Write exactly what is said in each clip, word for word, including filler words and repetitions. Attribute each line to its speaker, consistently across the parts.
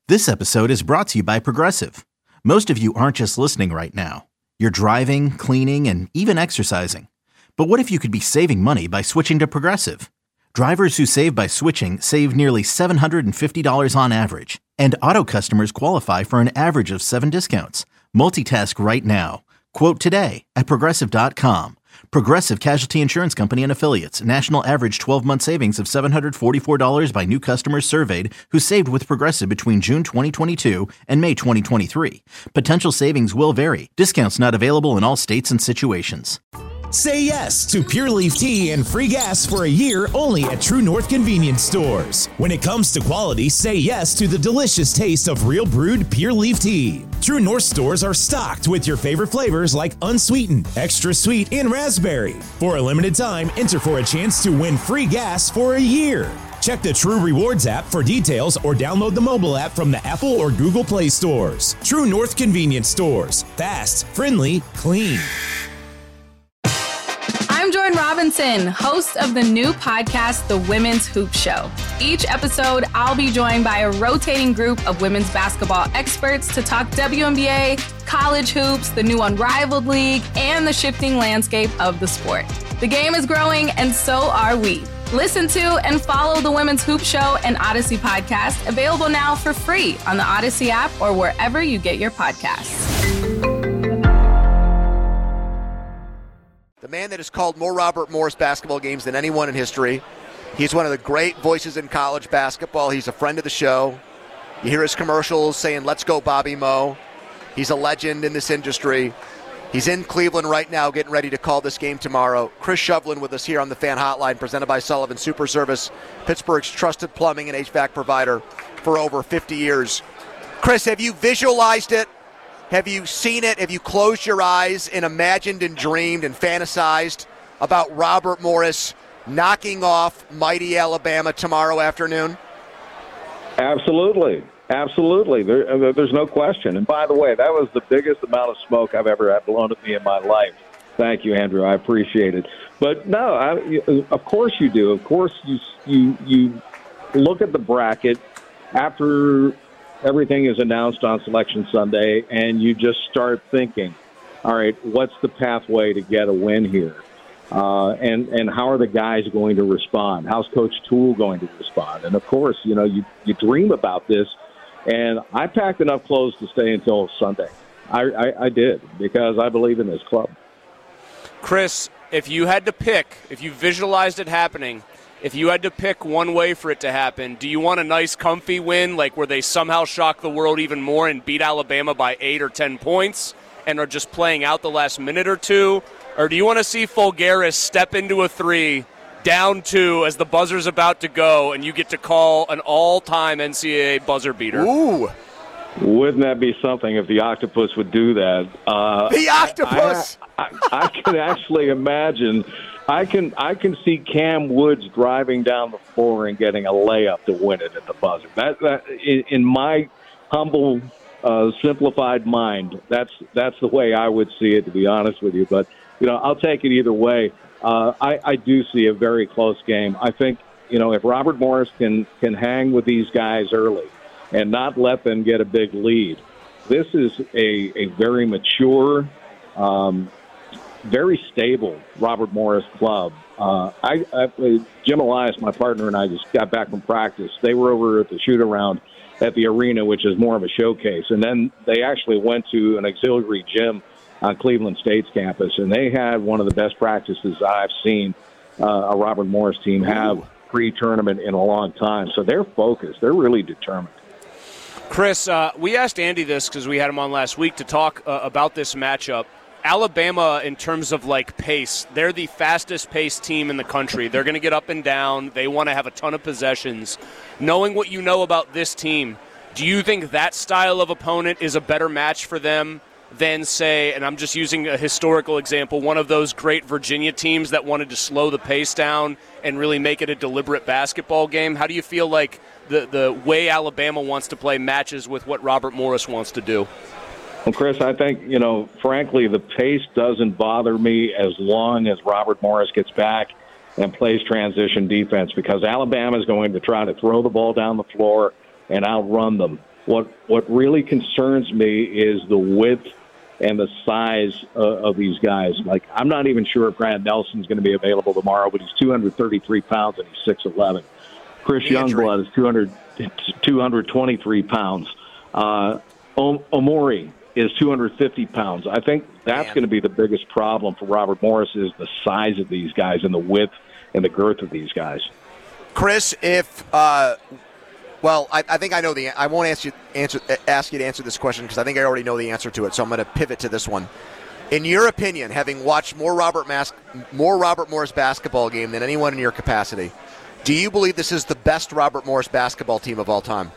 Speaker 1: This episode is brought to you by Progressive. Most of you aren't just listening right now. You're driving, cleaning, and even exercising. But what if you could be saving money by switching to Progressive? Drivers who save by switching save nearly seven hundred fifty dollars on average. And auto customers qualify for an average of seven discounts. Multitask right now. Quote today at Progressive dot com. Progressive Casualty Insurance Company and Affiliates. National average twelve-month savings of seven hundred forty-four dollars by new customers surveyed who saved with Progressive between June twenty twenty-two and May twenty twenty-three. Potential savings will vary. Discounts not available in all states and situations.
Speaker 2: Say yes to Pure Leaf Tea and free gas for a year only at True North Convenience Stores. When it comes to quality, say yes to the delicious taste of real brewed Pure Leaf Tea. True North stores are stocked with your favorite flavors like unsweetened, extra sweet, and raspberry. For a limited time, enter for a chance to win free gas for a year. Check the True Rewards app for details or download the mobile app from the Apple or Google Play stores. True North Convenience Stores. Fast, friendly, clean.
Speaker 3: I'm Jordan Robinson, host of the new podcast, The Women's Hoop Show. Each episode, I'll be joined by a rotating group of women's basketball experts to talk W N B A, college hoops, the new Unrivaled League, and the shifting landscape of the sport. The game is growing, and so are we. Listen to and follow The Women's Hoop Show and Odyssey podcast, available now for free on the Odyssey app or wherever you get your podcasts.
Speaker 4: The man that has called more Robert Morris basketball games than anyone in history. He's one of the great voices in college basketball. He's a friend of the show. You hear his commercials saying, "Let's go, Bobby Moe." He's a legend in this industry. He's in Cleveland right now getting ready to call this game tomorrow. Chris Shovlin with us here on the Fan Hotline, presented by Sullivan Super Service, Pittsburgh's trusted plumbing and H V A C provider for over fifty years. Chris, have you visualized it? Have you seen it? Have you closed your eyes and imagined and dreamed and fantasized about Robert Morris knocking off mighty Alabama tomorrow afternoon?
Speaker 5: Absolutely. Absolutely. There, there's no question. And by the way, that was the biggest amount of smoke I've ever had blown at me in my life. Thank you, Andrew. I appreciate it. But no, I, of course you do. Of course you, you, you look at the bracket after everything is announced on Selection Sunday, and you just start thinking, all right, what's the pathway to get a win here? Uh, and, and how are the guys going to respond? How's Coach Toole going to respond? And, of course, you know, you, you dream about this. And I packed enough clothes to stay until Sunday. I, I, I did, because I believe in this club.
Speaker 6: Chris, if you had to pick, if you visualized it happening, if you had to pick one way for it to happen, do you want a nice, comfy win, like where they somehow shock the world even more and beat Alabama by eight or ten points and are just playing out the last minute or two? Or do you want to see Fulgaris step into a three, down two as the buzzer's about to go, and you get to call an all-time N C double A buzzer beater?
Speaker 4: Ooh.
Speaker 5: Wouldn't that be something if the Octopus would do that? Uh,
Speaker 4: the Octopus!
Speaker 5: I, I, I can actually imagine... I can I can see Cam Woods driving down the floor and getting a layup to win it at the buzzer. That, that in, in my humble, uh, simplified mind, that's that's the way I would see it, to be honest with you. But you know, I'll take it either way. Uh, I, I do see a very close game. I think you know if Robert Morris can can hang with these guys early and not let them get a big lead, this is a a very mature. Um, very stable Robert Morris club. Uh, I, I, Jim Elias, my partner, and I just got back from practice. They were over at the shoot-around at the arena, which is more of a showcase. And then they actually went to an auxiliary gym on Cleveland State's campus, and they had one of the best practices I've seen uh, a Robert Morris team have pre-tournament in a long time. So they're focused. They're really determined.
Speaker 6: Chris, uh, we asked Andy this because we had him on last week to talk uh, about this matchup. Alabama, in terms of, like, pace, they're the fastest-paced team in the country. They're going to get up and down. They want to have a ton of possessions. Knowing what you know about this team, do you think that style of opponent is a better match for them than, say, and I'm just using a historical example, one of those great Virginia teams that wanted to slow the pace down and really make it a deliberate basketball game? How do you feel like the, the way Alabama wants to play matches with what Robert Morris wants to do?
Speaker 5: Well, Chris, I think, you know, frankly, the pace doesn't bother me as long as Robert Morris gets back and plays transition defense, because Alabama is going to try to throw the ball down the floor and outrun them. What what really concerns me is the width and the size uh, of these guys. Like, I'm not even sure if Grant Nelson's going to be available tomorrow, but he's two hundred thirty-three pounds and he's six eleven. Chris Youngblood is two hundred, two hundred twenty-three pounds. Uh, Omori is two hundred fifty pounds. I think that's going to be the biggest problem for Robert Morris is the size of these guys and the width and the girth of these guys.
Speaker 4: Chris, if uh, well, I, I think I know the. I won't ask you answer ask you to answer this question because I think I already know the answer to it. So I'm going to pivot to this one. In your opinion, having watched more Robert Mas- more Robert Morris basketball game than anyone in your capacity, do you believe this is the best Robert Morris basketball team of all time?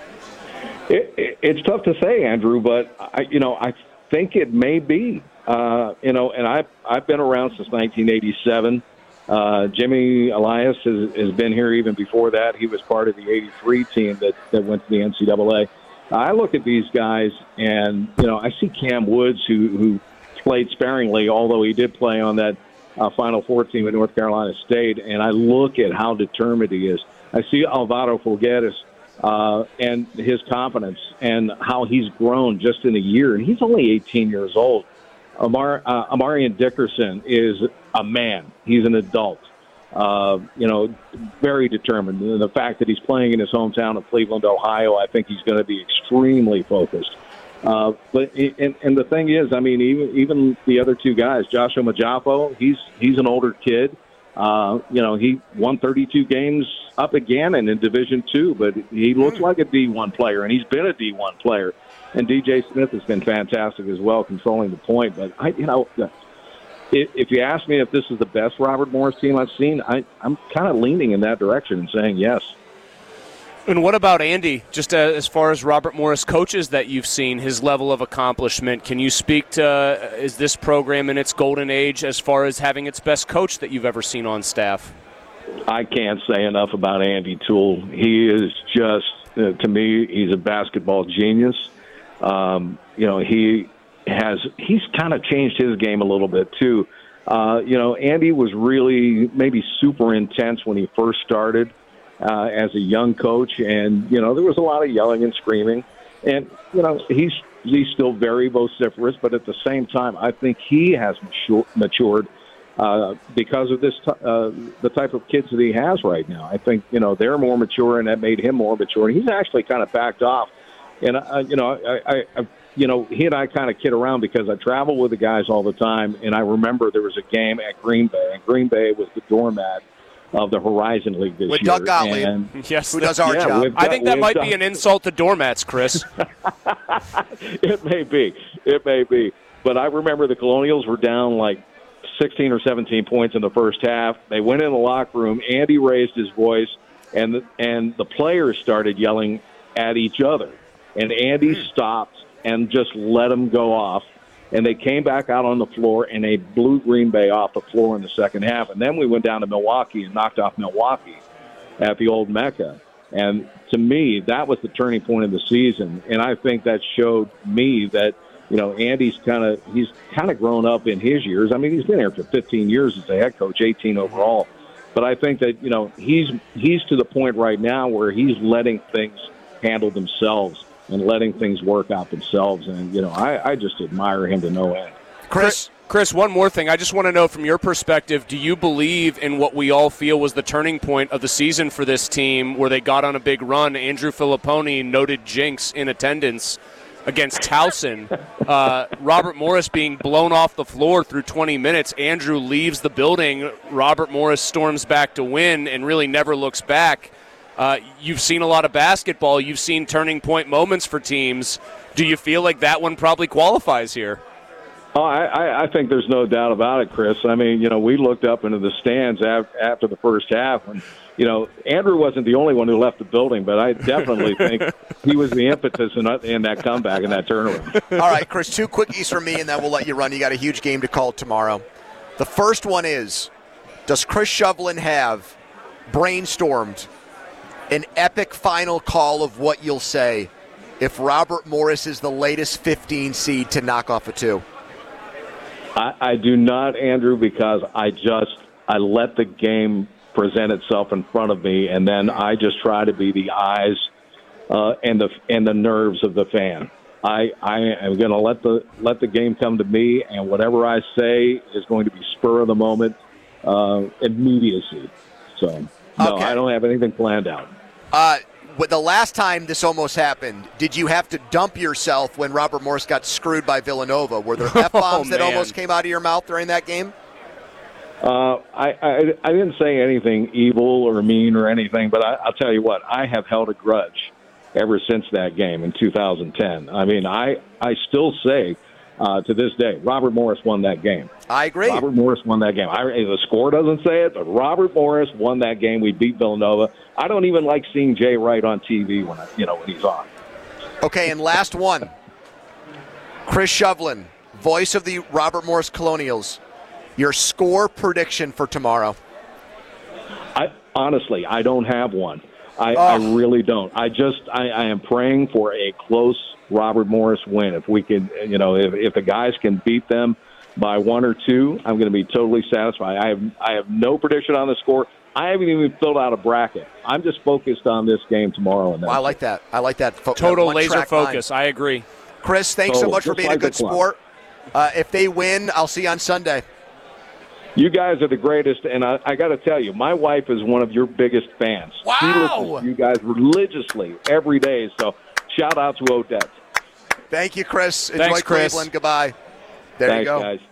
Speaker 5: It, it, it's tough to say, Andrew, but I, you know, I think it may be. Uh, you know, and I've I've been around since nineteen eighty-seven. Uh, Jimmy Elias has, has been here even before that. He was part of the eighty-three team that, that went to the N C double A. I look at these guys, and you know, I see Cam Woods, who who played sparingly, although he did play on that uh, Final Four team at North Carolina State, and I look at how determined he is. I see Alvaro Fulgueres uh, and his confidence and how he's grown just in a year, and he's only eighteen years old. Amar, uh, Amarian Dickerson is a man. He's an adult. Uh, you know, very determined. And the fact that he's playing in his hometown of Cleveland, Ohio, I think he's going to be extremely focused. Uh, but and, and the thing is, I mean, even even the other two guys, Joshua Majafo, he's he's an older kid. Uh, you know, he won thirty-two games up again and in Division Two, but he looks like a D one player, and he's been a D one player. And D J Smith has been fantastic as well, controlling the point. But I, you know, if, if you ask me if this is the best Robert Morris team I've seen, I, I'm kind of leaning in that direction and saying yes.
Speaker 6: And what about Andy, just uh, as far as Robert Morris coaches that you've seen, his level of accomplishment? Can you speak to, uh, is this program in its golden age as far as having its best coach that you've ever seen on staff?
Speaker 5: I can't say enough about Andy Toole. He is just, uh, to me, he's a basketball genius. Um, you know, he has, he's kind of changed his game a little bit too. Uh, you know, Andy was really maybe super intense when he first started. Uh, as a young coach, and you know there was a lot of yelling and screaming, and you know he's he's still very vociferous, but at the same time, I think he has mature, matured uh, because of this t- uh, the type of kids that he has right now. I think you know they're more mature, and that made him more mature. And he's actually kind of backed off, and uh, you know I, I, I you know he and I kind of kid around because I travel with the guys all the time, and I remember there was a game at Green Bay, and Green Bay was the doormat of the Horizon League this
Speaker 4: with
Speaker 5: year.
Speaker 4: Doug Gottlieb,
Speaker 5: and,
Speaker 6: yes,
Speaker 4: who does our
Speaker 5: yeah,
Speaker 4: job.
Speaker 6: I think that might
Speaker 5: Doug.
Speaker 6: be an insult to doormats, Chris.
Speaker 5: It may be. It may be. But I remember the Colonials were down like sixteen or seventeen points in the first half. They went in the locker room. Andy raised his voice, and the, and the players started yelling at each other. And Andy mm. stopped and just let them go off. And they came back out on the floor, and they blew Green Bay off the floor in the second half. And then we went down to Milwaukee and knocked off Milwaukee at the old Mecca. And to me, that was the turning point of the season. And I think that showed me that, you know, Andy's kind of he's kind of grown up in his years. I mean, he's been here for fifteen years as a head coach, eighteen overall. But I think that, you know, he's he's to the point right now where he's letting things handle themselves and letting things work out themselves. And, you know, I, I just admire him to no end.
Speaker 6: Chris, Chris, one more thing. I just want to know from your perspective, do you believe in what we all feel was the turning point of the season for this team where they got on a big run? Andrew Filipponi, noted jinx in attendance against Towson. Uh, Robert Morris being blown off the floor through twenty minutes. Andrew leaves the building. Robert Morris storms back to win and really never looks back. Uh, you've seen a lot of basketball. You've seen turning point moments for teams. Do you feel like that one probably qualifies here?
Speaker 5: Oh, I, I think there's no doubt about it, Chris. I mean, you know, we looked up into the stands after the first half, and, you know, Andrew wasn't the only one who left the building, but I definitely think he was the impetus in, in that comeback and that turnaround.
Speaker 4: All right, Chris, two quickies for me, and then we'll let you run. You got a huge game to call tomorrow. The first one is, does Chris Shovlin have brainstormed an epic final call of what you'll say if Robert Morris is the latest fifteen seed to knock off a two?
Speaker 5: I, I do not, Andrew, because I just I let the game present itself in front of me, and then I just try to be the eyes uh, and the and the nerves of the fan. I, I am going to let the let the game come to me, and whatever I say is going to be spur of the moment, uh, immediacy. So, no,
Speaker 4: okay.
Speaker 5: I don't have anything planned out.
Speaker 4: Uh, but the last time this almost happened, did you have to dump yourself when Robert Morris got screwed by Villanova? Were there F-bombs
Speaker 6: oh,
Speaker 4: that almost came out of your mouth during that game?
Speaker 5: Uh, I, I I didn't say anything evil or mean or anything, but I, I'll tell you what, I have held a grudge ever since that game in two thousand ten. I mean, I, I still say uh, to this day, Robert Morris won that game.
Speaker 4: I agree.
Speaker 5: Robert Morris won that game. I, the score doesn't say it, but Robert Morris won that game. We beat Villanova. I don't even like seeing Jay Wright on T V when I, you know when he's on.
Speaker 4: Okay, and last one. Chris Shovlin, voice of the Robert Morris Colonials. Your score prediction for tomorrow?
Speaker 5: I honestly, I don't have one. I,
Speaker 4: oh.
Speaker 5: I really don't. I just, I, I am praying for a close Robert Morris win. If we can, you know, if, if the guys can beat them by one or two, I'm going to be totally satisfied. I have, I have no prediction on the score. I haven't even filled out a bracket. I'm just focused on this game tomorrow. And
Speaker 4: well, I like that. I like that. Fo-
Speaker 6: Total
Speaker 4: that
Speaker 6: laser focus.
Speaker 4: Mind.
Speaker 6: I agree.
Speaker 4: Chris, thanks
Speaker 5: Total.
Speaker 4: so much for
Speaker 5: Just
Speaker 4: being
Speaker 5: like
Speaker 4: a good sport. Uh, if they win, I'll see you on Sunday.
Speaker 5: You guys are the greatest, and I, I got to tell you, my wife is one of your biggest fans.
Speaker 4: Wow!
Speaker 5: She listens to you guys religiously every day, so shout out to Odette.
Speaker 4: Thank you, Chris. Enjoy
Speaker 6: Thanks, Chris.
Speaker 4: Cleveland. Goodbye. There
Speaker 5: Thanks,
Speaker 4: you go.
Speaker 5: Guys.